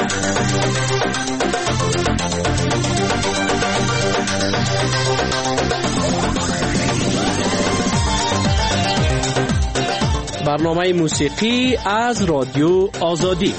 برنامه موسیقی از رادیو آزادی.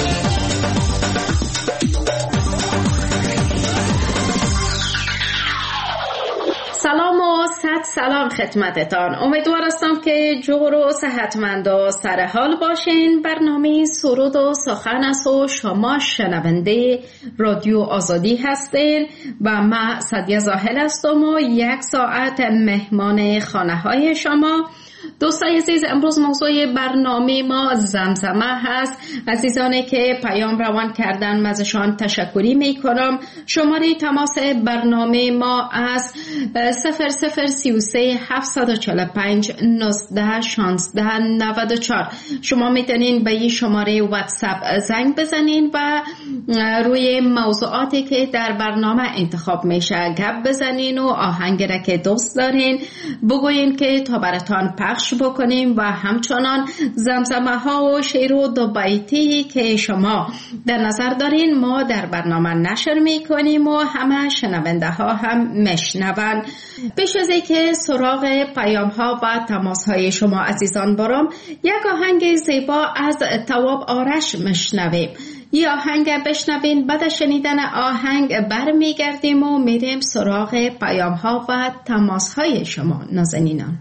سلام و صد سلام خدمتتان. امیدوار هستم که جور و صحتمند و سر حال باشین. برنامه سرود و سخن است و شما شنونده رادیو آزادی هستین و من سعدیه زاهل هستم و 1 ساعت مهمان خانه های شما. دوستای عزیز، امروز موضوع برنامه ما زمزمه هست. عزیزانی که پیام روان کردن ازشان تشکری میکنم. شماره تماس برنامه ما از 0033 745 19 16 94. شما میتونین به این شماره واتساپ زنگ بزنین و روی موضوعاتی که در برنامه انتخاب میشه گپ بزنین و آهنگ را که دوست دارین بگوین که تا براتان پخش بکنیم و همچنان زمزمه ها و شعر و دو بیتی که شما در نظر دارین ما در برنامه نشر میکنیم و همه شنونده ها هم میشنون. پیش از اینکه سراغ پیام ها و تماس های شما عزیزان برم، یک آهنگ زیبا از تواب آرش میشنویم. این آهنگ بشنوین، بعد شنیدن آهنگ برمیگردیم و میریم سراغ پیام ها و تماس های شما نازنینان.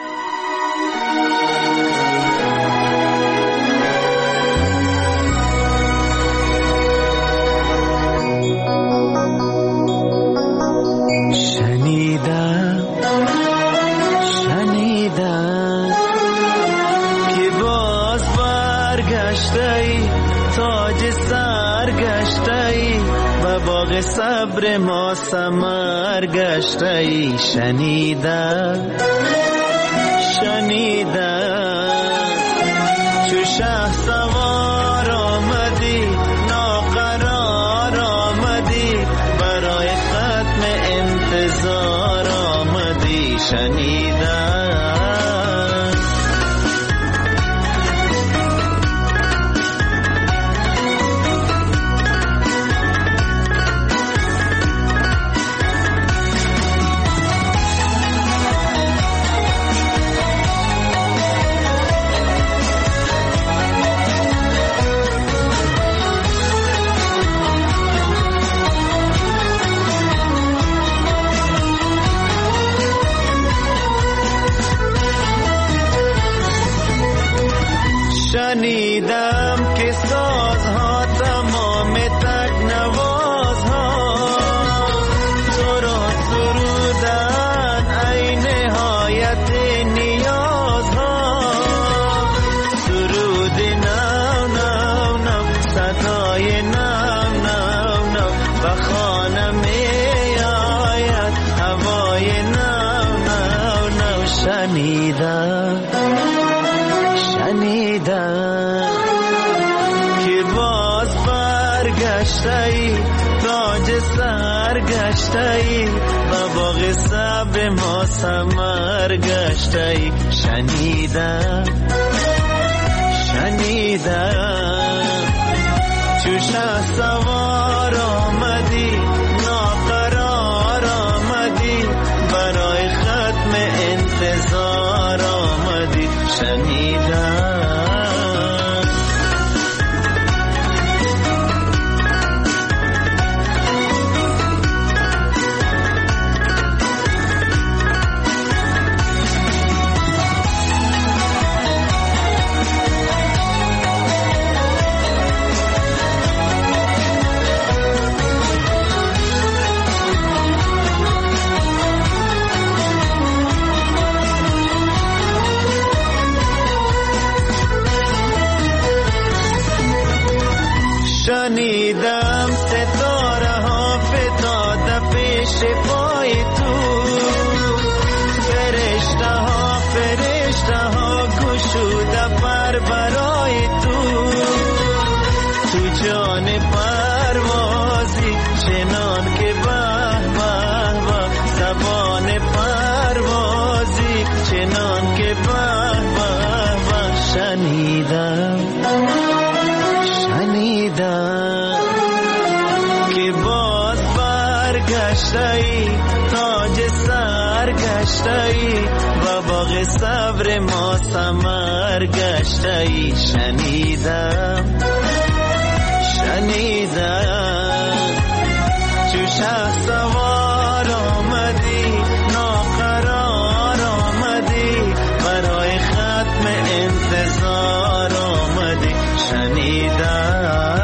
شنیدم که باز برگشتی، تاج سر گشتی و باغ صبر ما ثمر گشتی. شنیدم چو شه سوار آمدی، ناقرار آمدی، برای ختم انتظار آمدی. شنیدم شنیدم که سازها تمام تکنوازها تو را سرودن ای نهایت نیازها. سرود نو نو نو، صدای نو نو نو، و خانه می آید هوای نو نو نو. شنیدم که باز برگشتی، تاج سر گشتی و باغ صبر ما ثمر گشتی. شنیدم چو شه سوار آمدی، ناقرار آمدی، برای ختم انتظار آمدی. شنیدم شنیدم ستاره ها فتاده پیش پای تو، فرشته ها گشوده پر برای تو. تو جان پروازی چنان که به به به، زبان پروازی چنان که به به به. شنیدم گشتایی تاج سر گشتایی و باغ صبر ما ثمر گشتایی شنیدم چو شه سوار آمدی ناقرار آمدی برای ختم انتظار آمدی شنیدم.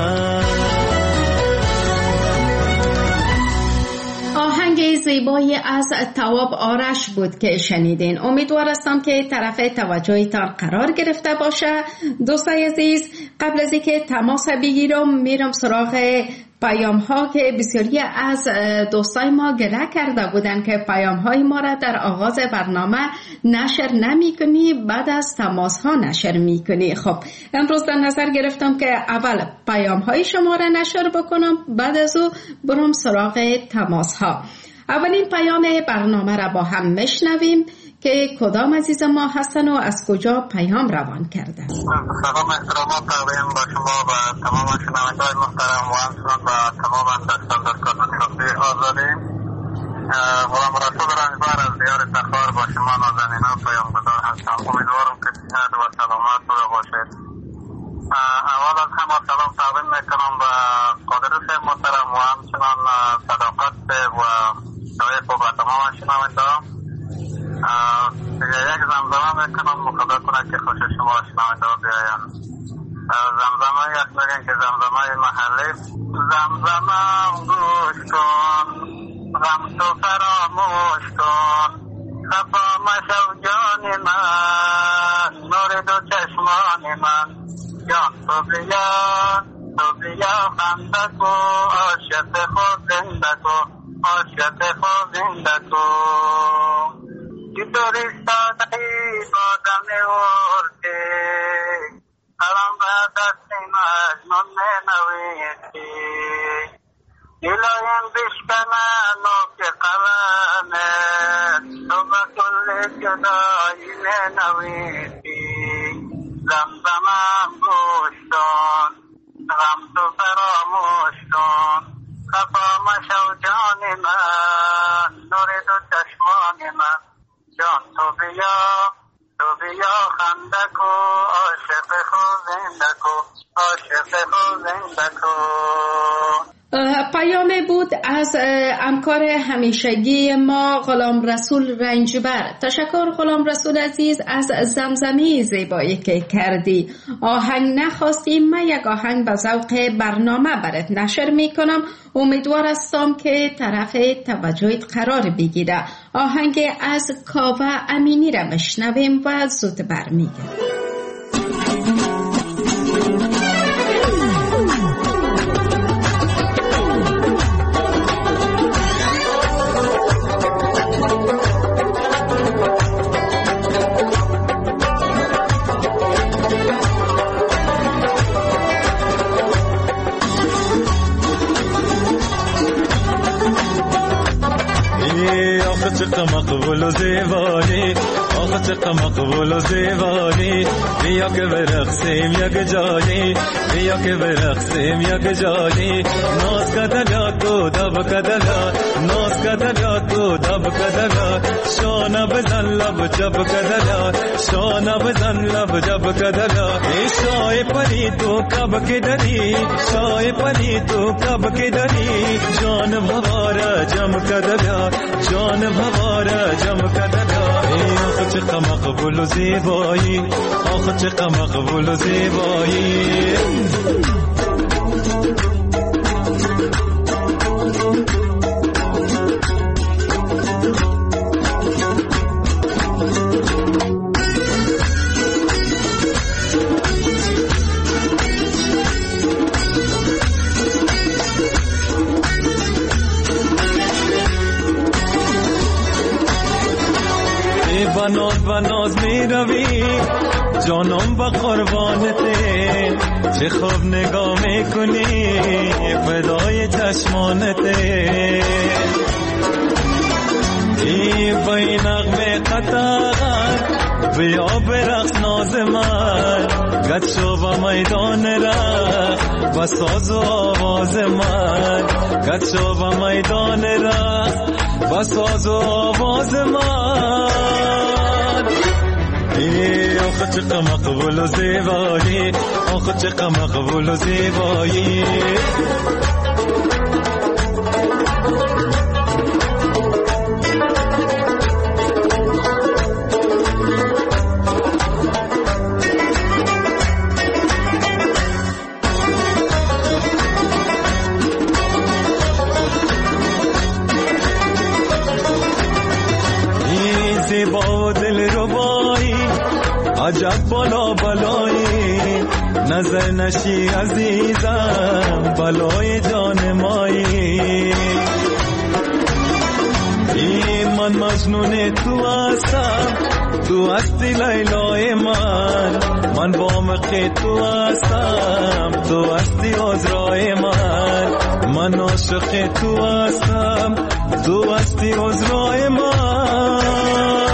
آهنگ زیبایی از تواب آرش بود که شنیدین. امیدوارم که طرف توجهتان قرار گرفته باشه. دوستای عزیز، قبل از اینکه تماس بگیرم میرم سراغ پیام ها که بسیاری از دوستای ما گله کرده بودن که پیام های ما را در آغاز برنامه نشر نمی کنی، بعد از تماس ها نشر می کنی. خب امروز در نظر گرفتم که اول پیام های شما را نشر بکنم، بعد از او برم سراغ تماس ها. اولین پیام برنامه را با هم میشنویم که کدام عزیز ما هستن و از کجا پیام روان کرده. سلام احترامات تقدیم با شما و تمام شنوندگان محترم و همچنان و تمام دستاندارکاران رادیوی آزادی. غلام رسول رنجبر از دیار تخار با شما نازنینان پیامگذار هستم. امیدوارم که صحت و سلامت بوده باشید. اول از همه سلام تقدیم میکنم به قادرس محترم و همچنان صداقت و شایق و تمام شنوندگان. یک زمزمه میکنم مخاطب کنه که خوش شما شنونده بیاین. زمزمه یک بگن که زمزمه محلی. زمزمه گوش کن غم تو فراموش کن خفا مشو جان من نور دو چشمان من جان تو بیا خنده کو عاشق خود زنده کو عاشق خود زنده کو چطوری سادهی بادم ارده قلم به دست مجنون می نویسی دلایم بشکنه نوک قلمه تو به کل جدایی می نویسی زمزمم گوش کن غم تو فراموش کن خفا مشو جان من نور دو چشمان من جان تو بیا خنده کو عاشق خود زنده کو عاشق خود زنده کو. پیام بود از همکار همیشگی ما غلام رسول رنجبر. تشکر غلام رسول عزیز از زمزمه زیبایی که کردی. آهنگ نخواستی، من یک آهنگ به ذوق برنامه برات نشر میکنم. امیدوار هستم که طرف توجهت قرار بگیره. آهنگ از کاوه امینی را بشنویم و زود برمیگردیم. چقدر مقبول و زیبانی آخه چقدر مقبول و زیبانی بیا که برقصیم یک جانی بیا که برقصیم یک جانی ناز کدلا تو دب کدلا ناز کدلا تو دب کدلا شانه بزن لب جب کدلا شانه بزن لب جب کدلا ای شای پری تو کب که دری شای پری تو کب که دری جان بواره جم کدلا جان بواره جم کدلا آخه چقدر مقبول و زیبایی آخه چقدر مقبول و زیبایی بناز می روی جانم با قربانته چه خوب نگاه می کنی فدای چشمانته ای بای نغمه قطار بیا برقص ناز من گد شو و میدان رخت و ساز و آواز من گد شو و میدان رخت و ساز و آواز من آخه چقدر مقبول و زیبایی آخه چقدر مقبول و زیبایی زیبا و دل ربایی عجب بالا بالایی نظر نشی عزیزم بلای جان مایی من مجنون تو هستم تو هستی لیلای من با مخی تو هستم تو هستی عذرای من عاشق تو هستم تو هستی عذرای من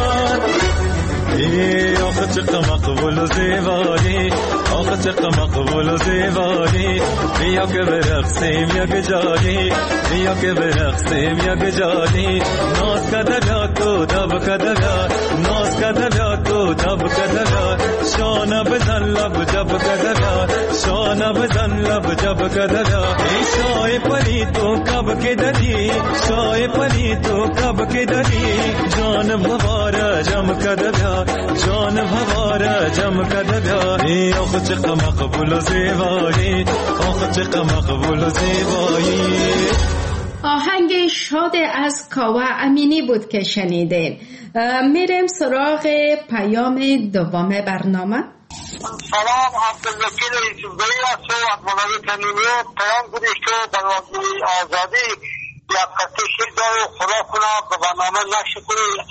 آخه چقدر مقبول و زیبایی آخه چقدر مقبول و زیبایی بیا که برقصیم یک جایی بیا که برقصیم یک جایی ناز کده بیا تو دب کده بیا ناز کده بیا تو دب کده بیا شانه بزن لب جب کده بیا شانه بزن لب جب کده بیا ای شای پری تو کب که دری شای پری تو کب که دری جان بواره جم کده بیا جان بواره جم کده بیا ای آخه چقدر مقبول و زیبایی آخه چقدر مقبول و زیبایی. آهنگ شاد از کاوه امینی بود که شنیدین. میریم سراغ پیام دوم برنامه. سلام، عبدالوکیل یوسفزئی هستم از مولای تنیمیه. پیام گذاشته در رادیوی آزادی یک خط شعر داره، خدا کنه به برنامه نقش کنید.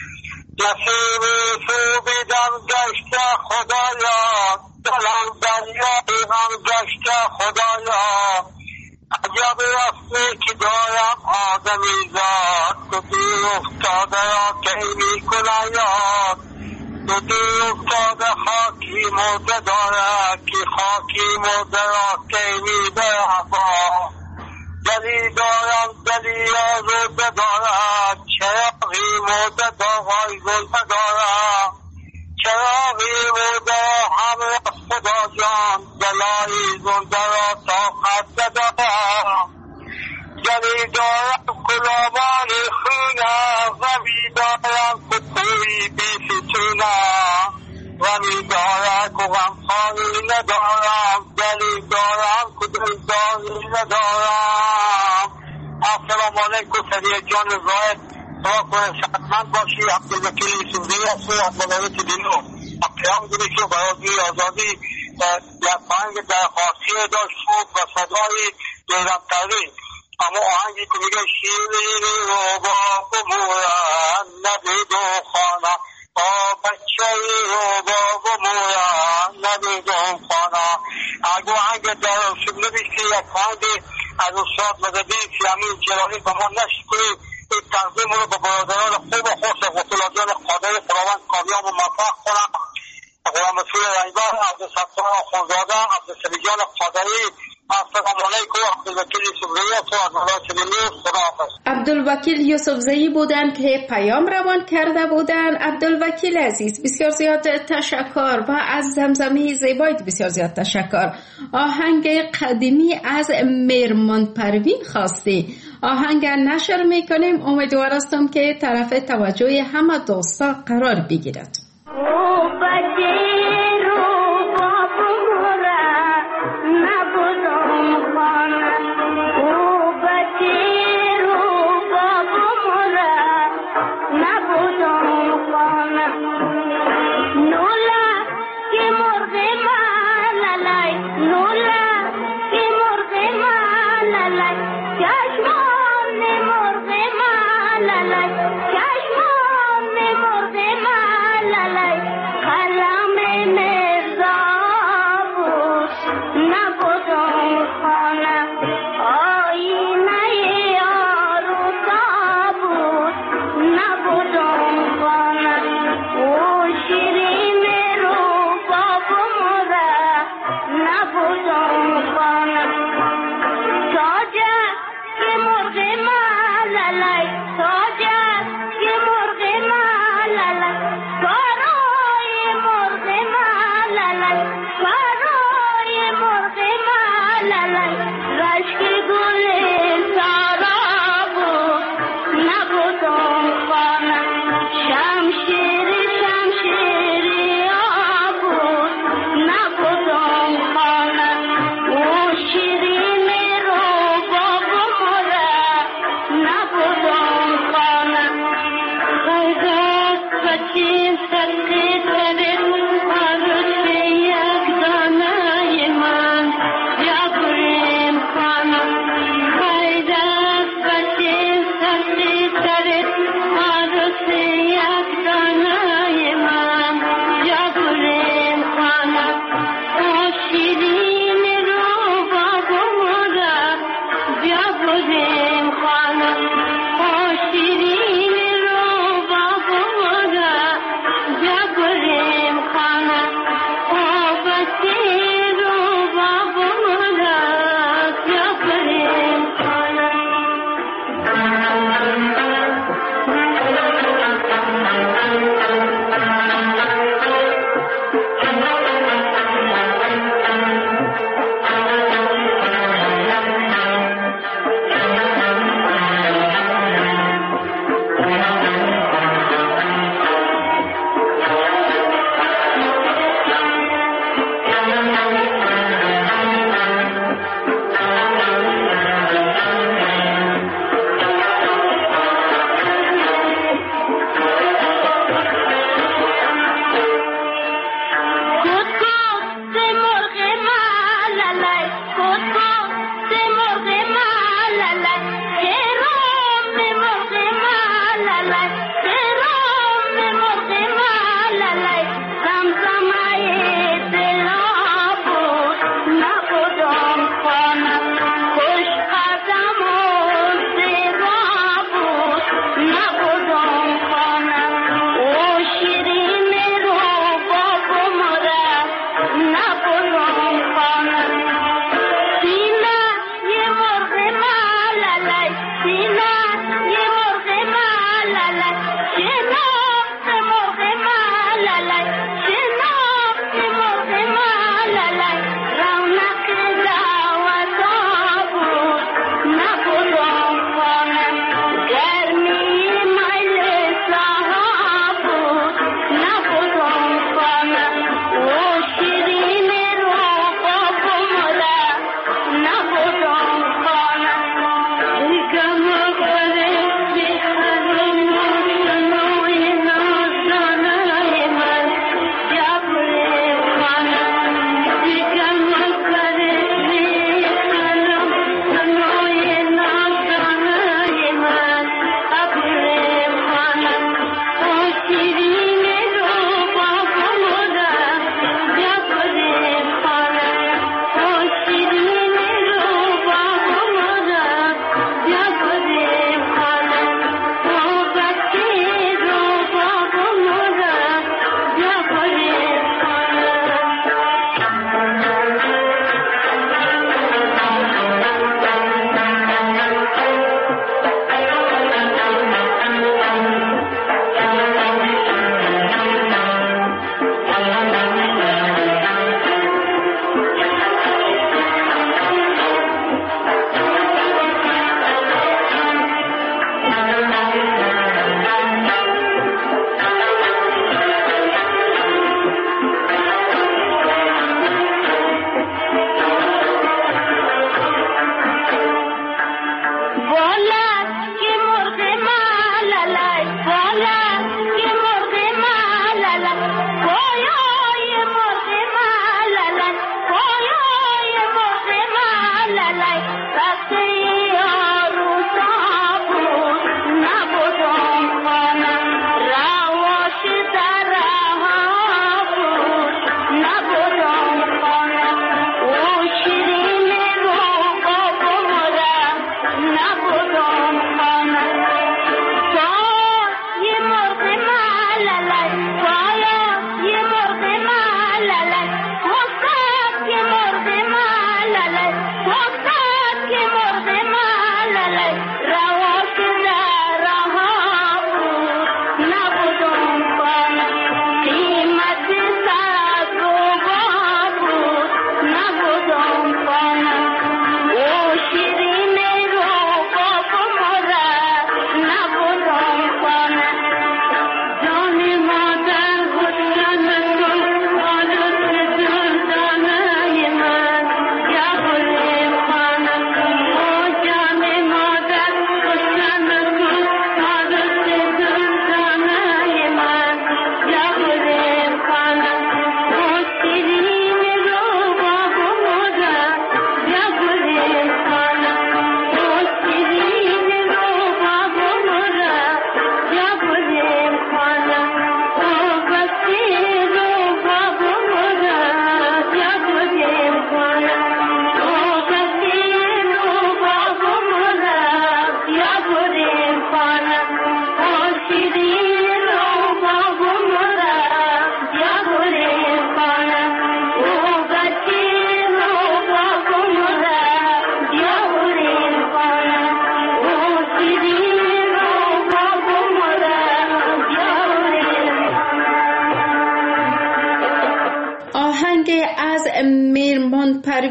نصیب تو بیدم گشته خدایا دلم دریا بیغم گشته خدایا عجب رفته که دارم آدمی زاد تو دیر افتاده را کی می کنه یاد تو دیر افتاده خاکی مرده داره که خاکی مرده را کی می بره دلی دارم دلی آزرده دارد چراغی مرده داغای گلده دارد چراغی مرده همه خدا جان دلایی زنده را طاقت دارد دلی دارم کلابانی خونه غمی دارم کتوی بی فتونه غمی دارم که غمخانی ندارم دلی دارم که دلداری ندارم. السلام علیکم سریع جان زاید دعا کنه صحتمند باشی. عبدالوکیل یوسفزئی هستم از مولای تدینو. پیام گذاشته برای آزادی یک آهنگ درخواستی داشت خوب و صدای دیرمترین اما آهنگی که میگه شیرینی رو با بمورن ندید و خانه با بچه رو با بمورن ندید و خانه. اگه آهنگ در شبنه بیشتی یک آهنگ از استاد مددی سیامین جلالی که ما نشت کنید این تقدیم رو به برادران خوب و خوش غسلازان قادر خداوند کامیاب و موفق کنم. غلام رسول رنگبر، عبدالستار آخونزاده، عبدالسلی جان قادری. السلام علیکم. عبدالوکیل یوسفزئی هستم از مولای تدینو. خداحافظ. عبدالوکیل یوسفزئی بودن که پیام روان کرده بودن. عبدالوکیل عزیز بسیار زیاد تشکر و از زمزمه زیبایت بسیار زیاد تشکر. آهنگ قدیمی از میرمان پروین خواستی. آهنگ نشر میکنیم. امیدوار هستم که طرف توجه همه دوستا قرار بگیرد. چشمان مرغ من لالای قلم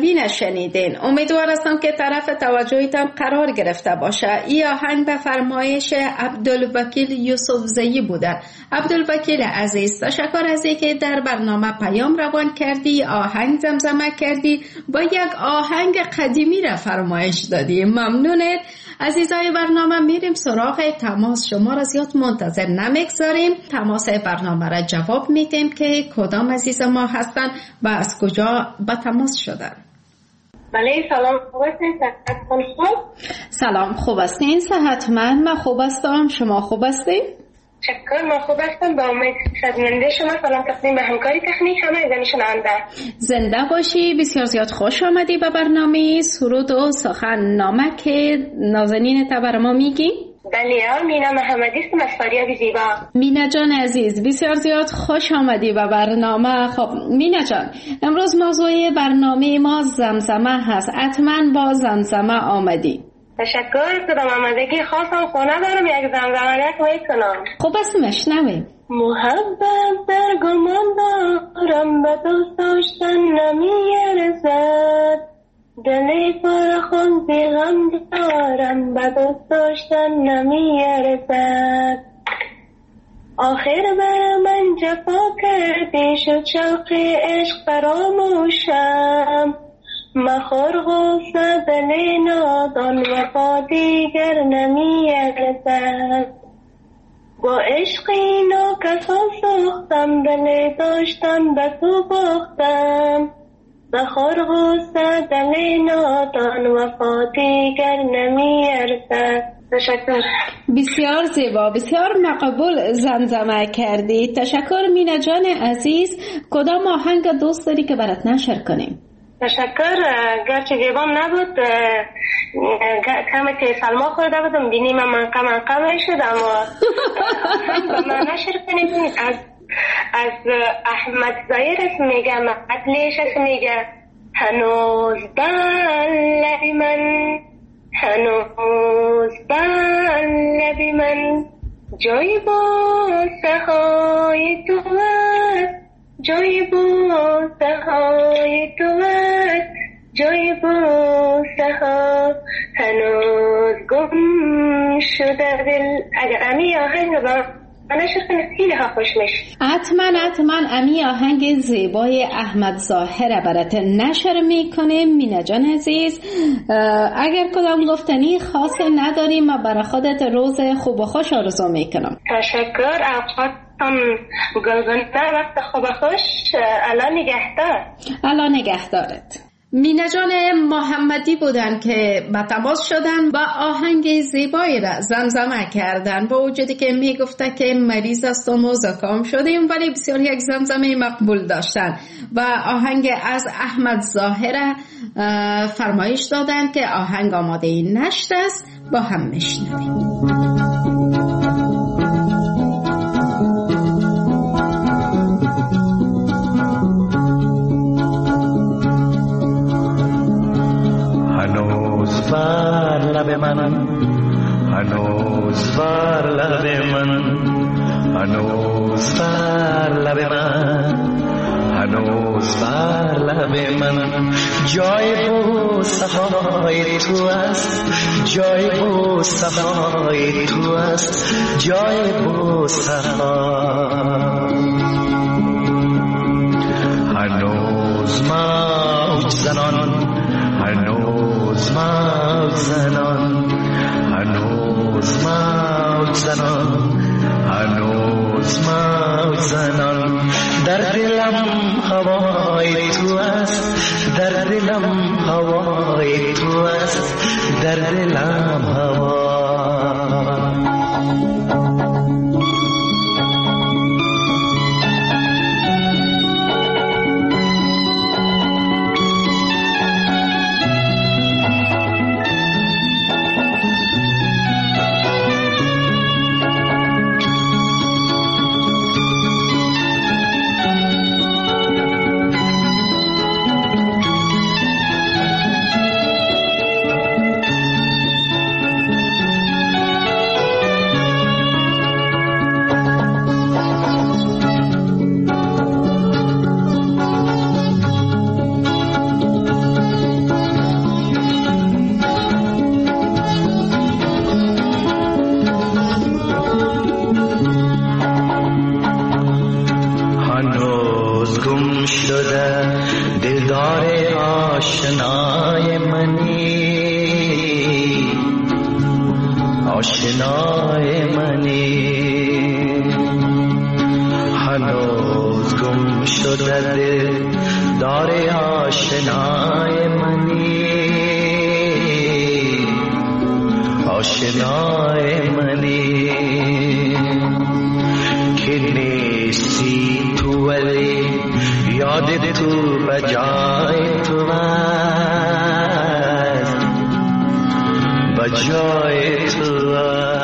عربی نشنیدین. امیدوار هستم که طرف توجهتان قرار گرفته باشه. این آهنگ به فرمایش عبدالوکیل یوسفزئی بودن. عبدالوکیل عزیز، تشکر از اینکه در برنامه پیام روان کردی، آهنگ زمزمه کردی و یک آهنگ قدیمی را فرمایش دادی. ممنونت. عزیزای برنامه میریم سراغ تماس. شما را زیاد منتظر نمیگذاریم. تماس برنامه را جواب میدیم که کدام عزیز ما هستن و از کجا به تماس شدن. بله سلام، خوب هستین؟ سلام، خوب هستین؟ صحتمند؟ من خوب هستم، شما خوب هستین؟ شکر، من خوب هستم. با امید خدمنده شما سلام تقدیم به همکاری تکنیک همه زنشننده. زنده باشی. بسیار زیاد خوش آمدی به برنامه سرود و سخن. نامه که نازنین تا بر ما میگی؟ بله، مینا محمدی است از فاریاب زیبا. مینا جان عزیز، بسیار زیاد خوش آمدی به برنامه. خب مینا جان، امروز موضوع برنامه ما زمزمه هست. حتما با زمزمه آمدی. تشکر. کدام آمدگی خاصم خونه دارم، یک زمزمه میکنم. خب بس مشنویم. محبت در گمان دارم، به دوست داشتن نمیرسد. دلی پر خون بی غم دارم، به دوست داشتن نمیرسد. آخر بر من جفا کردی، شد شوق عشق فراموشم. مخور غصه دل نادان، وفا دیگر نمیرسد. با عشقی ناکسان سوختم، دل داشتم به تو باختم. بخور غصه دل نادان، وفا دیگر نمیرسد. تشکر. بسیار زیبا، بسیار مقبول زمزمه کردی. تشکر مینا جان عزیز. کدام آهنگ دوست داری که برات نشر کنیم؟ تشکر. گرچه جیبام نبود، کمی که سلما خورده بودم، بینیم من قم شدم و به من نشر کنیم. از احمد ظاهر اسم میگه، مقتلش اسم میگه. هنوز بله من، هنوز بله من، جای بوسه های تو است، جای بوسه های تو است، جای بوسه ها هنوز گم شده دل. اگر امی آهنگ با من نشر کنید خیلی ها خوش میشه. حتما امی آهنگ زیبای احمد ظاهر برات نشر میکنه. مینا جان عزیز، اگر کدام گفتنی خاص نداریم، ما برای خودت روز خوب و خوش آرزو میکنم. تشکر. اوقاتم گلگنده، وقت خوب و خوش. الان نگهدار. الان نگهدارت. مینا جان محمدی بودن که به تماس شدن و آهنگ زیبایی را زمزمه کردن، با وجودی که میگفته که مریض هستم و زکام شدیم، ولی بسیار یک زمزمه مقبول داشتن و آهنگ از احمد ظاهر فرمایش دادن که آهنگ آماده نشت است. با هم میشنویم. بر لب من، هنوز بر لب من، هنوز بر لب من، هنوز بر لب من، جای بوسه های تو است، جای بوسه های تو است، جای بوسه ها. هنوز موج زنان، هنوز موج زنان، هنوز موج زنان، هنوز موج زنان، در دلم هوای تو است، در دلم هوای تو است، در دلم هوا. آشنای منی، هنوز گم شده داری آشنای منی، آشنای منی که نیستی تو ولی یاد تو بجای تو است، بجای تو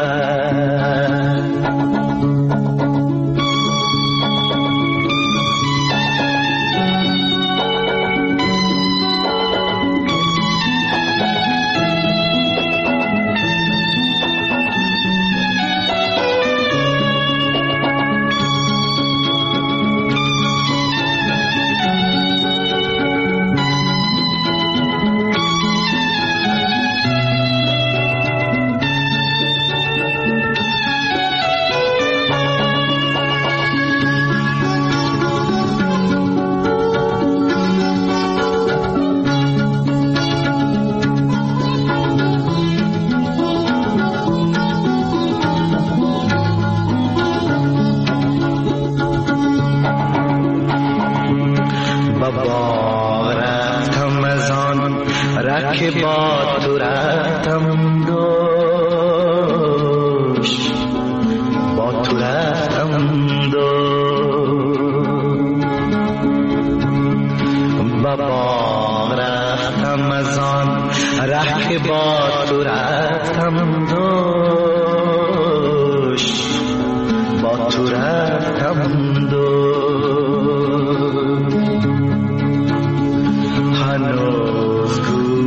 که با تو رفتم دوش، با تو رفتم دوش، بابا رفتم از آن ره که با تو رفتم دوش، با تو رفتم دوش، هنوز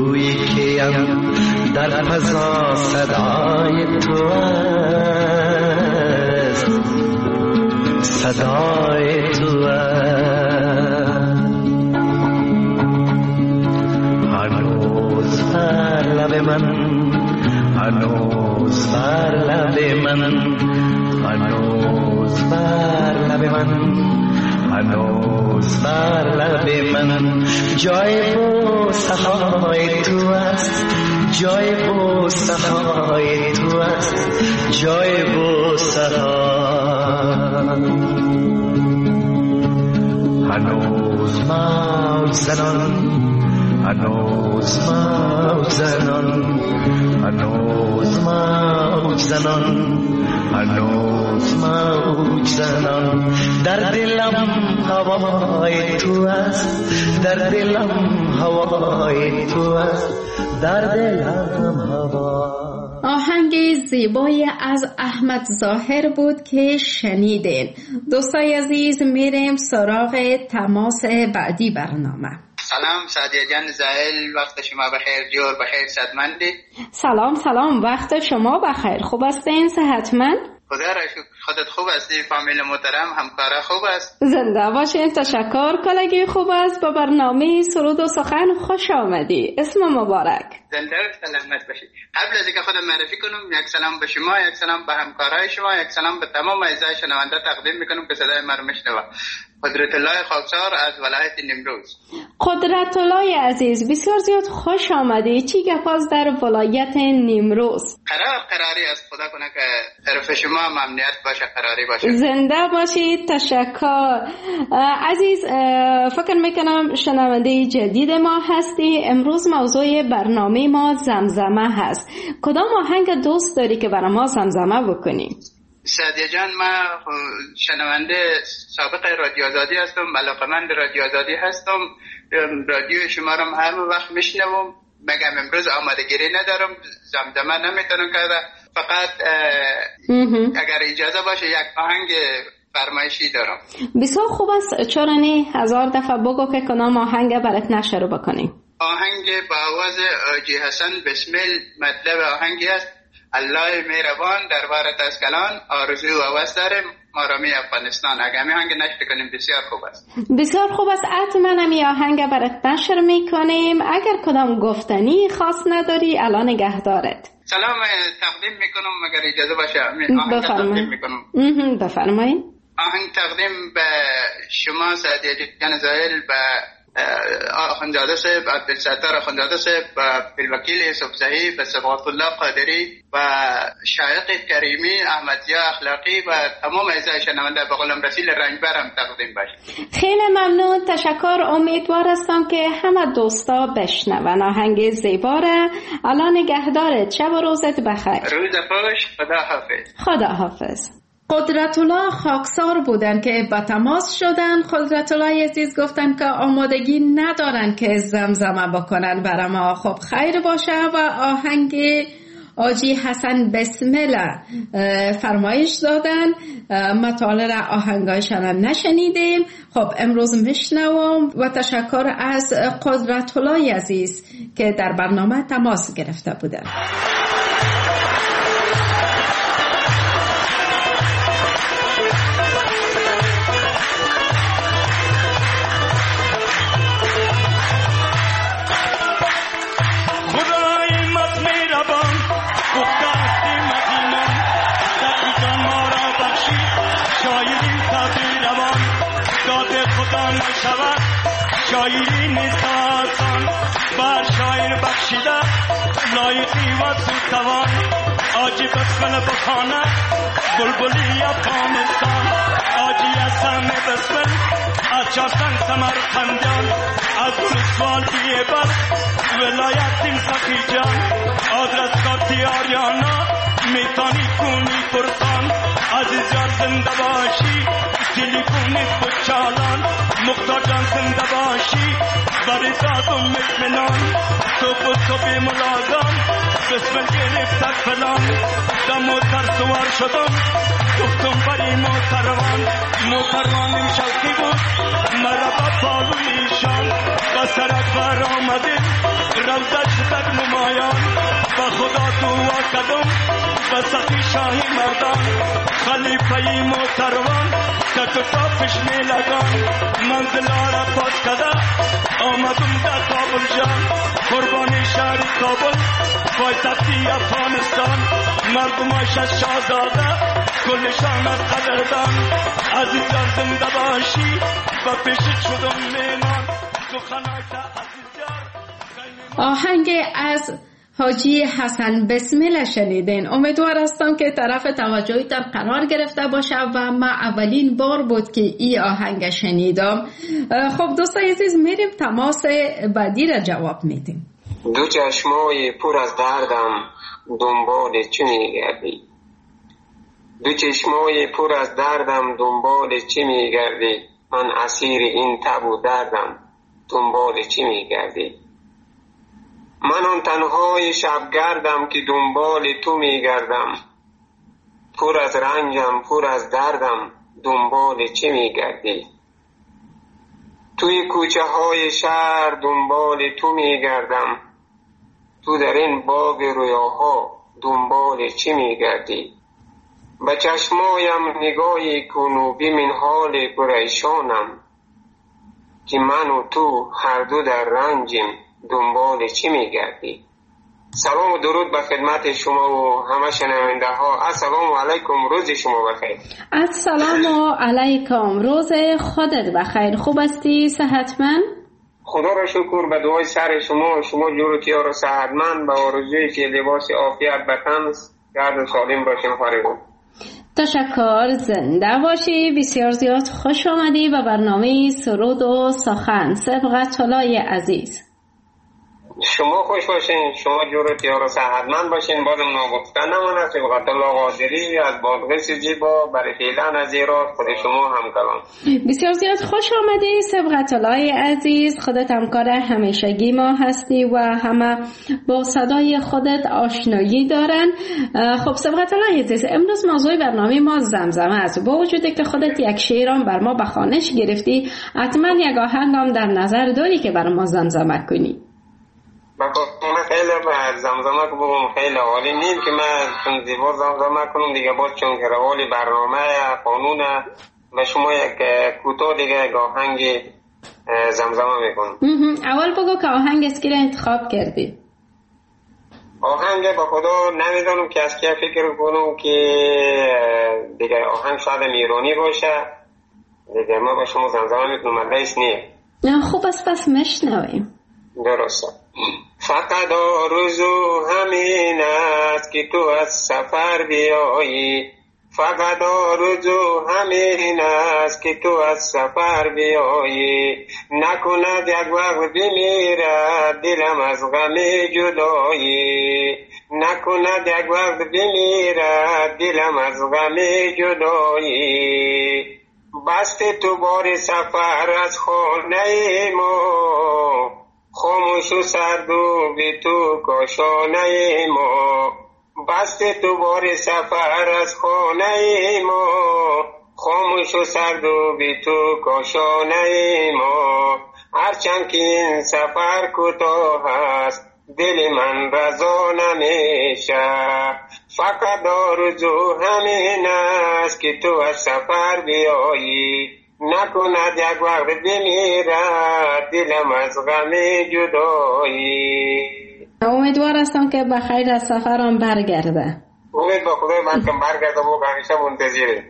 در فضا صدای تو است، صدای تو است، هنوز بر لب من، هنوز بر لب من، هنوز بر لب من، هنوز بر لب من جای بوسه‌های تو است، جای بوسه‌های تو است، جای بوسه‌ها هنوز موج زنان، هنوز موج زنان، هنوز موج زنان، هنوز موج زنان، در دلم هوای تو است، در دلم هوای تو است، در دلم هوا. آهنگ زیبای از احمد ظاهر بود که شنیدین. دوستای عزیز میریم سراغ تماس بعدی برنامه. سلام سعدیه جان زاهل، وقت شما بخیر، جور بخیر، صحتمندی؟ سلام وقت شما بخیر، خوب هستین؟ صحتمند؟ خدا را شکر. خودت خوب هستی؟ فامیل محترم، همکارا خوب است؟ زنده باشین. تشکر. کلگی خوب است. با برنامه سرود و سخن خوش آمدی. اسم مبارک. زنده و سلامت باشید. قبل از اینکه خودم معرفی کنم، یک سلام به شما، یک سلام به همکارای شما، یک سلام به تمام اعضای شنونده تقدیم میکنم که صدای ما رو میشنوه. قدرت الله خاکسار از ولایت نیمروز. قدرت الله عزیز، بسیار زیاد خوش آمدی. چی گپاز در ولایت نیمروز؟ قراری از خدا کنه که طرف شما امنیت باشه، قراری باشه. زنده باشید. تشکر. عزیز، فکر میکنم شنونده جدید ما هستی. امروز موضوع برنامه ما زمزمه هست. کدام آهنگ دوست داری که برای ما زمزمه بکنی؟ سعدیه جان، من شنونده سابق رادیو آزادی هستم، علاقه‌مند رادیو آزادی هستم. رادیو شما رو هر وقت میشنوم. مگم امروز آمادگیری ندارم، زمزمه نمیتونم کرده. فقط اگر اجازه باشه یک آهنگ فرمایشی دارم. بسیار خوب است. چرا نه؟ 1000 دفعه بگو که کدام آهنگ برات نشر بکنیم. آهنگ با آواز آجی حسن بسمل. مطلب آهنگی است: الله مهربان دربارت از کلان، آرزو و هوس داریم ما را می افغانستان. اگر می آهنگ نشر کنیم بسیار خوب است. بسیار خوب است. حتما می آهنگ برات نشر میکنیم. اگر کدام گفتنی خاص نداری الان نگهدارت. سلام تقدیم میکنم اگر اجازه باشه. بفرمایید. آهنگ تقدیم به شما سعدیه جان زاهل، به آخوندزاده صاحب، عبدالستار آخوندزاده صاحب و بالوکیل یوسف زهی و صبغت الله قادری و شایق کریمی، احمدیا اخلاقی و تمام اعضای شنونده به قولم رسیل رنجبرم تقدیم باشه. خیلی ممنون، تشکر. امیدوار هستم که همه دوستا بشنون آهنگ زیباره. الان نگهدارت، شب و روزت بخیر. روز خوش، خدا حافظ. خدا حافظ. قدرت الله خاکسار بودن که با تماس شدن. قدرت الله عزیز گفتن که آمادگی ندارن که زمزمه بکنن برای ما. خب خیر باشه. و آهنگ آجی حسن بسمله فرمایش دادن. مطالع آهنگایشان نشنیدیم. خب امروز میشنوم و تشکر از قدرت الله عزیز که در برنامه تماس گرفته بودن. شاعری نیست آسان، بر شاعر بخشیده لایقی و سوتوان. آجی بسمل بخانه بلبلی افغانستان، آجی حسن بسمل از چارسن سمرقندیان، از گلسوال بیبر ولایت سخی جان، آدرس کارتی آریانا میتانی کنی پرسان. عزیزیار زنده باشی تلیفونی بچالان، مختار جان زنده باشی بری دادم مطمئنان. تو بی ملازم بسمل گرفتت فلان، دم موتر سوار شدم گفتم بری موتروان شوقی بود مرا با پالو نیشان، با سرک بر آمدیم روزه شدد نمایان. با خدا دعا کدم و سخی شاهی مردان، خلیفه موتروان کتوتافش می لگان. منزل را پاس کده آمدم در کابل جان، قربانی شهر کابل پایتختی افغانستان. مردماش از شاهزاده کلشان از قدردان، عزیزان زنده باشی و پیشت شدم میمان سخنایت عزیزیار. آهنگ از حاجی حسن بسمله شنیدین. امیدوار هستم که طرف توجهیتان قرار گرفته باشه و من اولین بار بود که این آهنگ شنیدم. خب دوستای عزیز میریم تماس بعدی را جواب میدیم. دو چشمای پر از دردم دنبال چی میگردی؟ دو چشمای پر از دردم دنبال چی میگردی؟ من اسیر این تب و دردم دنبال چی میگردی؟ من آن تنهای شبگردم که دنبال تو میگردم، پر از رنجم پر از دردم دنبال چی میگردی؟ توی کوچه های شهر دنبال تو میگردم، تو در این باغ رویاها دنبال چی میگردی؟ به چشمایم نگاهی کن و ببین حال پریشانم، که من و تو هر دو در رنجیم دنبال چی میگردی؟ سلام و درود به خدمت شما و همه شنونده ها. السلام علیکم، روز شما بخیر. السلام علیکم، روز خودت بخیر. خوب هستی؟ صحتمند؟ خدا را شکر به دعای سر شما جور و تیار و صحتمند، به آرزویی که لباس عافیت به تن گرد و سالم باشین. خارجون تشکر، زنده باشی. بسیار زیاد خوش آمدی به برنامه سرود و سخن. سبقت الله عزیز. شما خوش باشین، شما جور تیار و صحتمند باشین. بازم ناگفته نمانه سبقت الله قادری از بادغیس زیبا برای فعلا از ایران خود شما هم کلام. بسیار زیاد خوش آمدی سبقت الله عزیز. خودت همکار همیشگی ما هستی و همه با صدای خودت آشنایی دارن. خب سبقت الله عزیز، امروز موضوع برنامه ما زمزمه است. با وجودی که خودت یک شعرام بر ما به خوانش گرفتی، حتما یک آهنگام در نظر داری که بر ما زمزمه کنی. من خیلی زمزمه که بگم خیلی عالی نیم که من چون زیبا زمزمه کنم دیگه، باز چون که روالی برنامه قانونه و شما یک کوتاه دیگه یک آهنگ زمزمه میکنم. اول بگو که آهنگ از کی را انتخاب کردی؟ آهنگ با خدا نمیدونم که از کی فکر کنم که دیگه آهنگ شاید ایرانی باشه دیگه. ما با شما زمزمه میکنم، رئیس نیه. خوب است، پس مشنویم. درسته. فقط آرزو همین است که تو از سفر بیایی، فقط آرزو همین است که تو از سفر بیایی، نکند یک وقت بمیرد دلم از غم جدایی، نکند یک وقت بمیرد دلم از غم جدایی، بسته تو بار سفر از خانه ما، خاموش و سرد و بی تو کاشانه ما، بسته تو بار سفر از خانه ما، خاموش و سرد و بی تو کاشانه ما، هرچند که این سفر کوتاه است دل من رضا نمیشه، فقط آرزو همین است که تو از سفر بیایی، نکند یک وقت بمیرد دلم از غم جدایی. امیدوار هستم که بخیر از سفرم برگرده. امید با خدای من که برگرده و همیشه منتظره.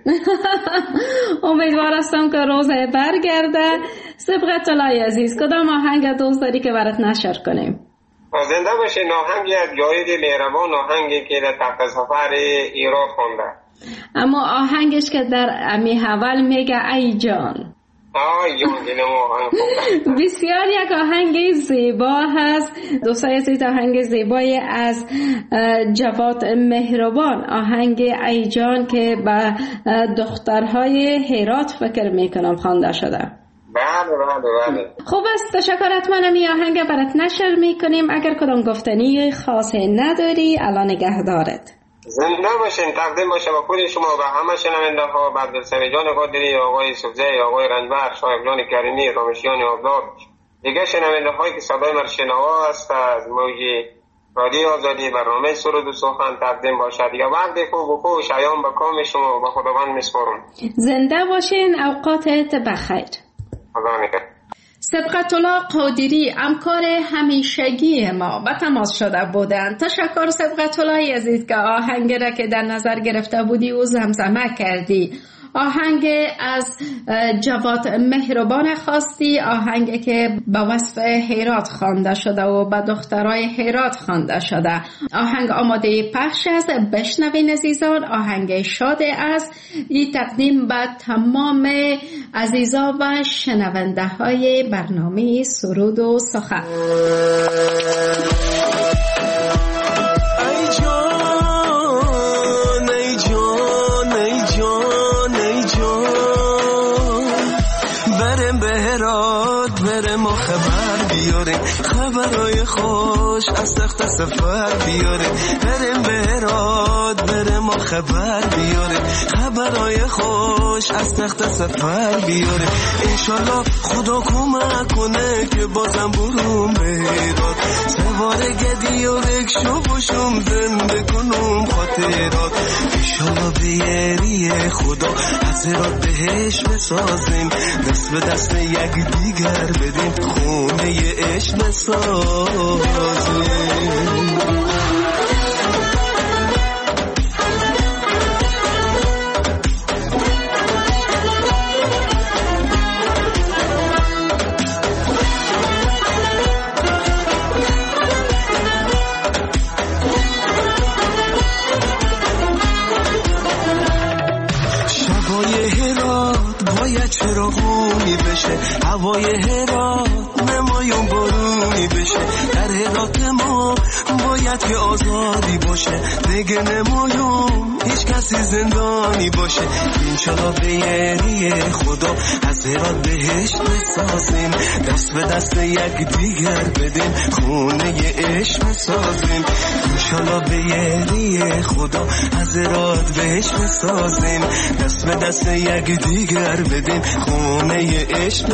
امیدوار هستم که روزه برگرده. سبقت الله عزیز، کدام آهنگ دوست داری که برات نشر کنیم؟ زنده باشه. آهنگی از جاوید مهربان، آهنگی که در تخت سفر ایران خونده. اما آهنگش که در امی حول میگه ای جان. جان دلم آهنگ خونده. بسیار یک آهنگ زیبا هست. دوستای عزیز، آهنگ زیبای از جواد مهربان، آهنگ ای جان که به دخترهای هرات فکر میکنم خوانده شده. بله. خوب است، تشکرت. منم این آهنگ برات نشر میکنیم. اگر کدام گفتنی خاصی نداری الان نگهدارت. زنده باشین. تقدیم باشه با خود شما و همه شنونده ها، به عبدالسمی جان قادری، آقای سبزی، آقای رنجبر، شایب جان کریمی، رامشیان آبدار، دیگه شنونده هایی که صدای من شنوا است از موج رادیو آزادی، برنامه سرود و سخن تقدیم باشه. دیگه وقت خوب و خوش ایام به کام شما با خداوند میسپارم. زنده باشین. اوقاتت بخیر. سبقت الله قادری همکار همیشگی ما به تماس شده بودند. تشکر سبقت الله عزیز که آهنگ را که در نظر گرفته بودی و زمزمه کردی. آهنگ از جواد مهربان خواستی، آهنگ که به وصف هرات خوانده شده و به دخترای هرات خوانده شده. آهنگ آماده پخش است، بشنوین عزیزان. آهنگ شاد است. این تقدیم به تمام عزیزا و شنونده های برنامه سرود و سخن. خبرای خوش از تخت سفر بیاره، بریم به هرات بریم و خبر بیاره، خبرای خوش از تخت سفر بیاره، انشالله خدا کمک کنه که بازم بروم به هرات، سوار گدی و رکشو باشم زنده کنم خاطرات، انشالله بیاری خدا از هرات بهش بسازیم، دست به دست یک دیگر بدیم، خونه عشق بسازیم. چراغونی بشه، هوای هرات نمایون بارونی بشه، در هرات ما باید که آزادی باشه، دیگه نمایون هیچ کسی زندانی باشه، انشالله بیاری خدا از هرات بهشت بسازیم، دست به دست یک دیگر بدیم، خونه عشق بسازیم، انشالله بیاری خدا از هرات بهشت بسازیم، دست به دست یک دیگر بدیم، خونه عشق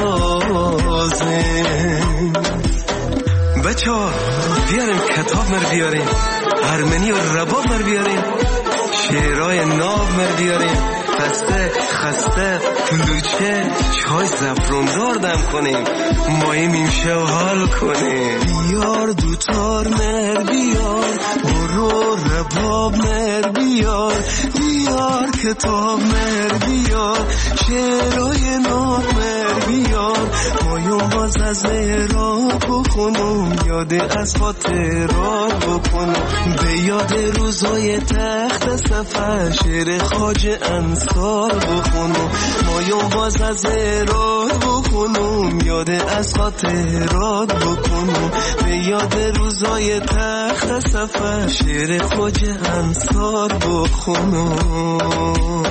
بسازیم. بچه‌ها بیاریم کتاب مر بیاریم، ارمنی و رباب مر بیاریم، شعرهای ناب مر بیاریم، خسته خسته کلوچه چای زفروندار دم کنیم، ماییم شو حال کنیم، بیار دوتار مر بیار، برو رباب مر بیار، بیار کتاب مر بیار، شعرهای ناب مر بیار، مایون باز از مهراب بخونم، یاد از خاطرات بکنم، به یاد روزای تخت سفر شعر خواجه انصار بخونم. مایون باز از مهراب بخونم، یاد از خاطرات بکنم، به یاد روزای تخت سفر شعر خواجه انصار بخونم.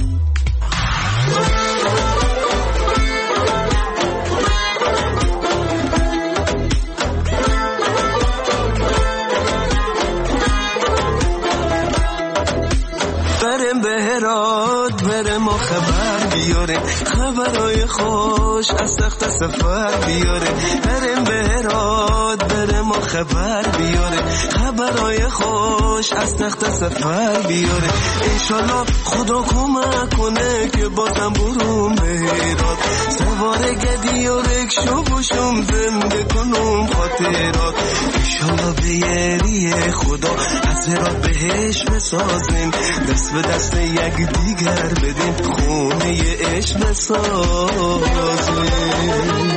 برم بهراد برم و خبر بیاره، خبرای خوش از تخت سفر بیاره. برم بهراد برم و خبر بیاره، خبرای خوش از تخت سفر بیاره. انشالله خدا کمک کنه که بازم برم بهراد، سوار گدی و رکشو بشم زنده کنم خاطرات. انشالله به یری خدا از هرات بهش بسازیم، دست به دست یک دیگر بدیم، خونه عشق بسازیم.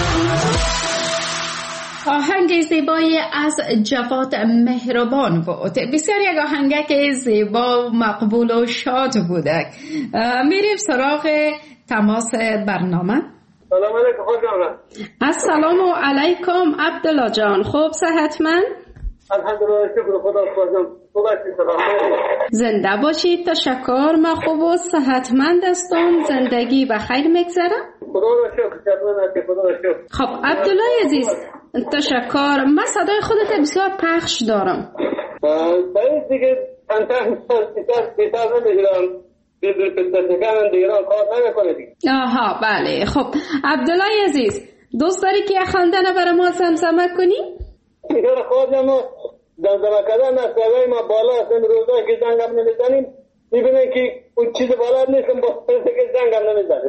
آهنگ زیبایی از جواد مهربان بود، بسیار یک آهنگک زیبا و مقبول و شاد بوده. میریم سراغ تماس برنامه. سلام علیکم خانم. السلام علیکم عبدالله جان، خوب صحتمند؟ الحمدلله شکر خدا خودم. خوب هستید؟ زنده باشید. تشکر. من خوب و صحتمند هستم. زندگی بخیر میگذره؟ خدا را شکر. خدا را شکر. خب عبدالله عزیز تشکر. من صدای خودت بسیار پخش دارم. باید دیگه بیتر نمیگیرم، بیدر پترسکن دیگران کار نمیکنه دیگه. آها بله. خب عبدالله عزیز دوست داری که خواندن برای ما زمزمه کنی؟ دیگه خواندن ما زمزمه کردن از سوای ما بالا هستن، روزا که زنگم نمیزنیم میبینن که اون چیز بالا نیستم، با که زنگم نمیزنیم.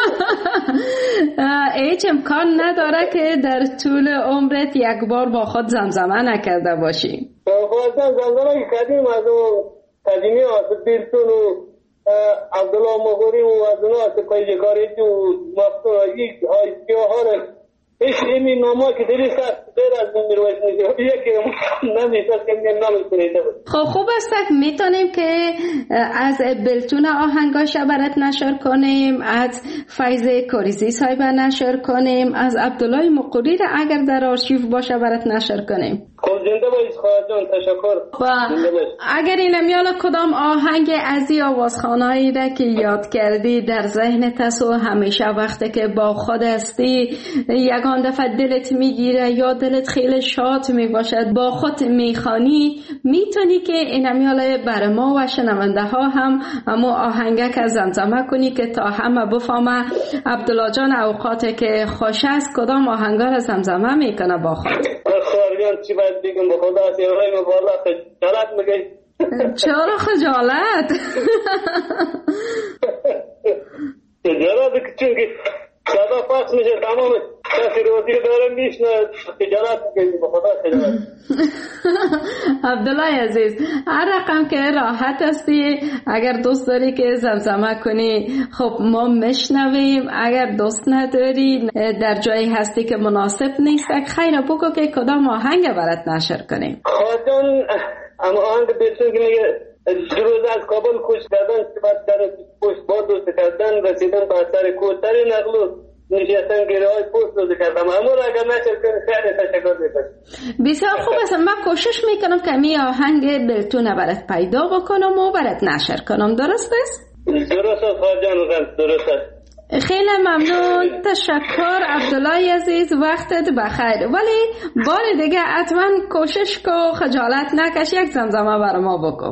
هیچ امکان نداره که در طول عمرت یک بار با خود زمزمه نکرده باشی؟ خواستن زمزمه که کردیم از اون قدیمی هست بیلتون و عبدالله مغوری و از اون هست پیجکاریجی و مفتون هایی ها را ایش ایمی ناما که دلیل سخت دیر از من میرویش نیست یکی نمیست که من نامی کنیده بود. خب خوب است میتونیم که از بلتون آهنگاش برات نشر کنیم، از فیض کاریزی صاحب نشر کنیم، از عبدالله مقری را اگر در آرشیو باشه برات نشر کنیم. خب زنده بایید خواهد جان. تشکر. اگر این میال کدام آهنگ از این آوازخانهایی را که یاد کردی در ذهنت است و همیشه وقتی که با خود هستی یگان دفعه دلت میگیره یا دلت خیلی شاد میباشد با خود میخوانی، میتونی که این میال بر ما و شنونده ها هم همو آهنگک از زمزمه کنی که تا همه بفهمه عبدالله جان اوقاتی که خوش است کدام آهنگا را زمزمه میکنه با خود. خواهریان چی باید بگم به خدا سیارای مبالا خجالت میگی؟ چرا خجالت؟ خجالت چون که صدا پاس میشه تمام کسی روزی داره میشنه خجالت میگی به خدا خجالت. عبدالله عزیز هر رقم که راحت هستی اگر دوست داری که زمزمه کنی خب ما میشنویم، اگر دوست نداری در جایی هستی که مناسب نیست خیر بگو که کدام آهنگ برات نشر کنیم. خواهدان اما آهنگ بیرشون که میگه روز از کابل کوچ کردن بعد در پشت با دوست کردن رسیدن به سر کوتر نقلو نشستن گیره های پوست روز کردم همون را اگر نشر کنی خیلی تشکر میکنم. بسیار خوب است. من کوشش میکنم که می آهنگ بلتونه برات پیدا بکنم و برات نشر کنم. درست است؟ درست است خواهجان. درست است. خیلی ممنون. تشکر عبدالله عزیز. وقتت بخیر. ولی بار دیگه حتما کوشش کو خجالت نکش یک زمزمه برای ما بکن.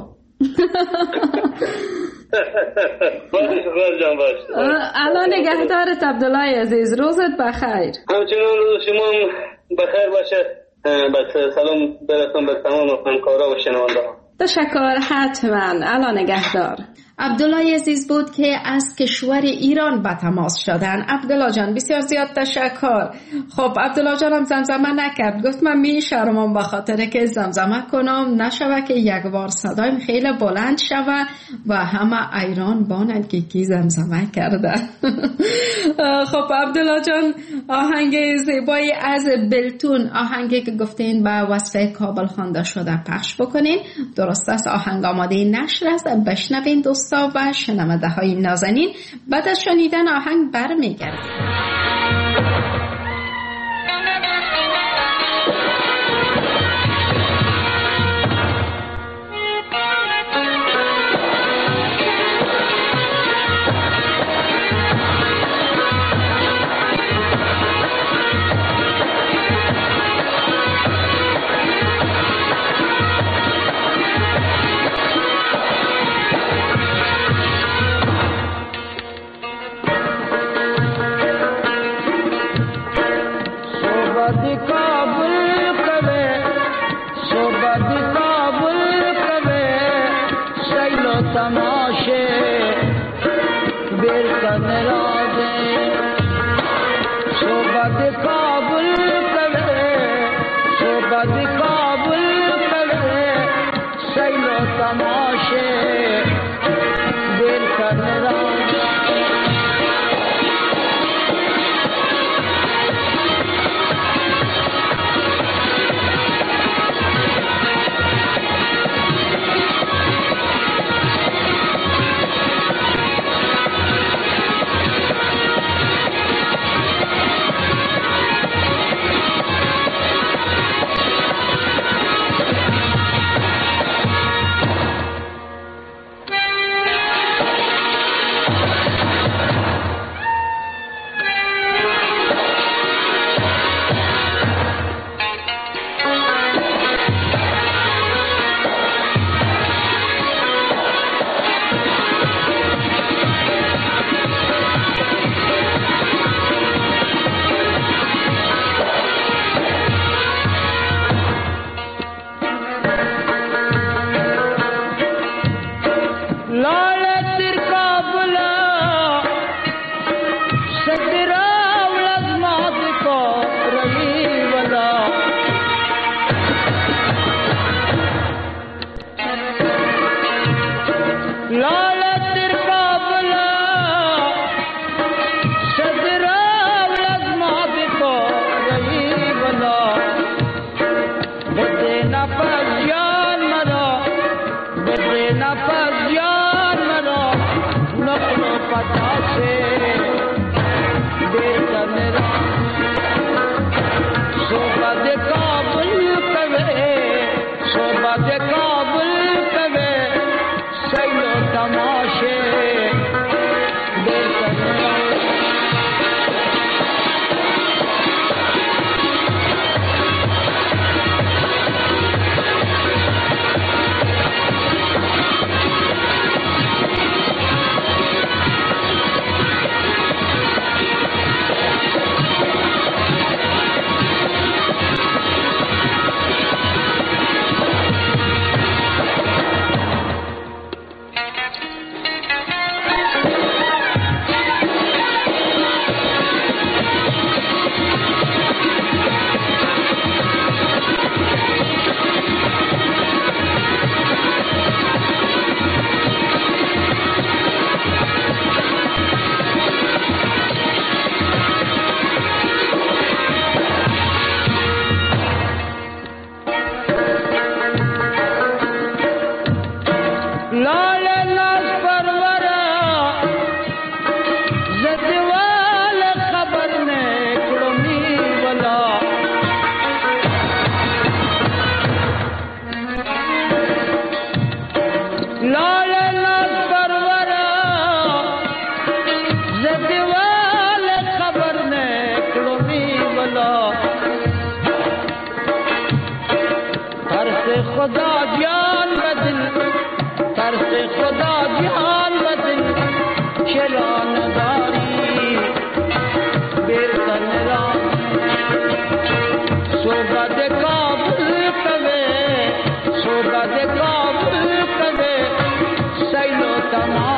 الان نگهدارت عبدالله عزیز. روزت بخیر. همچنان روز شما بخیر باشه. بس سلام برسون به تمام همکارا و شنونده ها. تشکر. حتما. الان نگهدار. عبدالله عزیز بود که از کشور ایران به تماس شدن. عبدالله جان بسیار زیاد تشکر. خب عبدالله جانم زمزمه نکرد، گفت من میشرمم به خاطر که زمزمه کنم نشوه که یک بار صدایم خیلی بلند شوه و همه ایران بانند که کی زمزمه کرده. خب عبدالله جان آهنگ زیبایی از بلتون، آهنگی که گفتین به وصف کابل خوانده شده پخش بکنین. درست است، آهنگ آماده نشر است، بشنوین دوستا و شنونده های نازنین. بعد از شنیدن آهنگ برمیگردیم. Come on.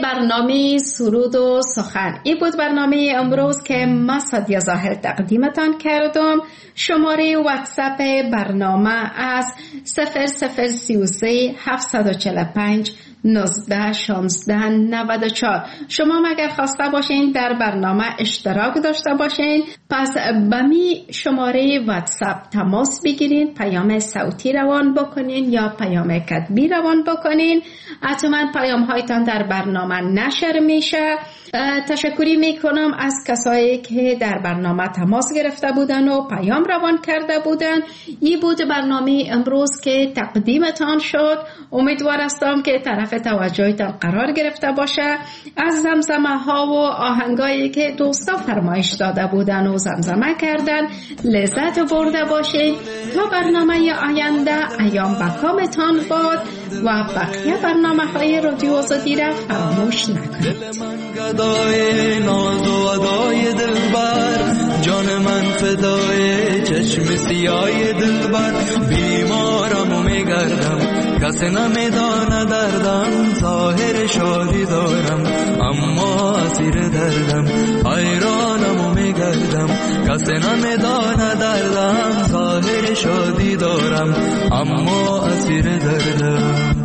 برنامه سرود و سخن. این بود برنامه امروز که من سادیا زاهر تقدیمتان کردم. شماره واتساپ برنامه از 0033 745 19 16 94. شما اگر خواسته باشین در برنامه اشتراک داشته باشین، پس به می شماره واتساپ تماس بگیرین، پیام صوتی روان بکنین یا پیام کتبی روان بکنین. حتما پیام هایتان در برنامه نشر میشه. تشکری میکنم از کسایی که در برنامه تماس گرفته بودن و پیام روان کرده بودن. این بود برنامه امروز که تقدیمتان شد. امیدوار هستم که طرف توجهتان قرار گرفته باشه. از زمزمه ها و آهنگایی که دوستا فرمایش داده بودن و زمزمه کردن لذت برده باشید. تا برنامه آینده ایام بکامتان باد و بقیه برنامه های رادیو آزادی را فراموش نکنید. گدای ناز و ادای دلبر، جان من فدای چشم سیای دلبر. بیمارم و میگردم کسی نمیدانه دردم، ظاهر شادی دارم اما اسیر دردم. حیرانم و میگردم کسی نمیدانه دردم، ظاهر شادی دارم اما اسیر دردم.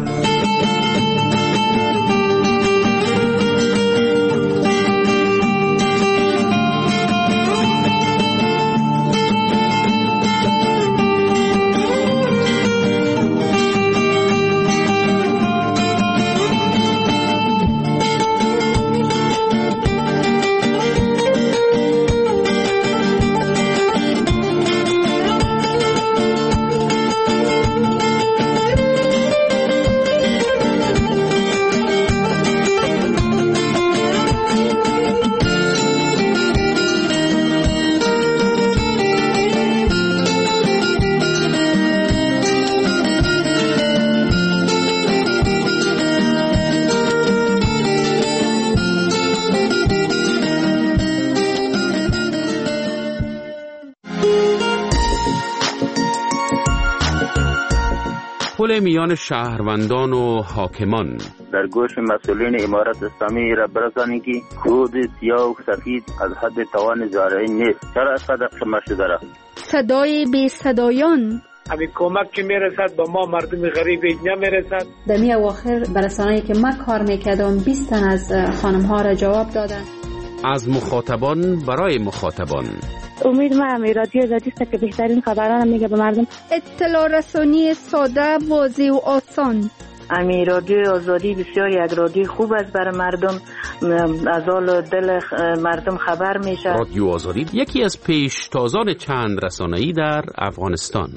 پل میان شهروندان و حاکمان. در گوش مسئولین امارت اسلامی را برسانید که خود سیاه و سفید از حد توان زارعی نیست. چرا صدق شما شده را؟ صدای بی صدایان. همین کمک که میرسد با ما مردم غریب نمیرسد. در می اواخر برسانه‌ای که من کار میکردم 20 تن از خانم ها را جواب دادن. از مخاطبان برای مخاطبان. امید من رادیو آزادی است که بهترین خبران میگه به مردم. اطلاع رسانی ساده، واضح و آسان. رادیو آزادی بسیار یک رادیو خوب است برای مردم، از حال دل مردم خبر میشه. رادیو آزادی یکی از پیشتازان چند رسانه‌ای در افغانستان.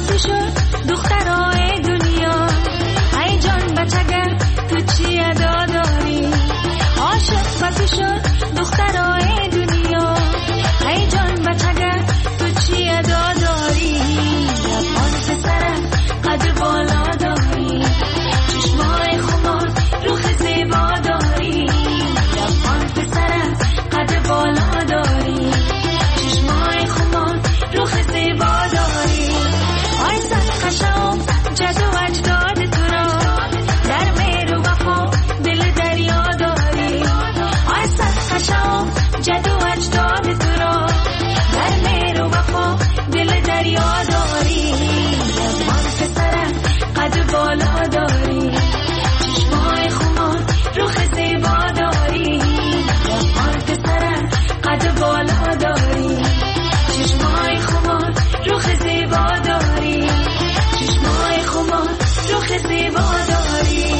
پسی شد دخترای دنیا ای جان بچگر تو چی ادا داری عاشق پسی شد دخترای دنیا ای جان بچگر تو چی ادا داری لبان پسرم قد بالا داری چشمای خمار روخ زیبا داری لبان پسرم قد بالا داری چشمای خمار روخ زیبا داری آی صد قشم جد و اجداد تو را در مهر و وفا دل دریا داری آی صد قشم جد و اجداد تو را در مهر و وفا دل دریا داری لبان پسرم قد بالا داری چشمای خمار روخ زیبا داری لبان پسرم قد بالا داری چشمای خمار روخ زیبا داری چشمای خمار روخ زیبا داری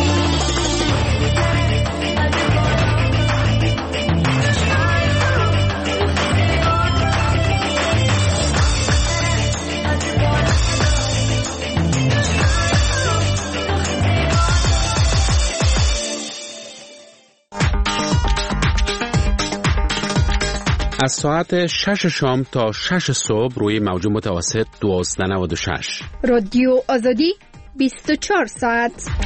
از ساعت 6 شام تا 6 صبح روی موج متوسط 1296 رادیو آزادی 24 ساعت.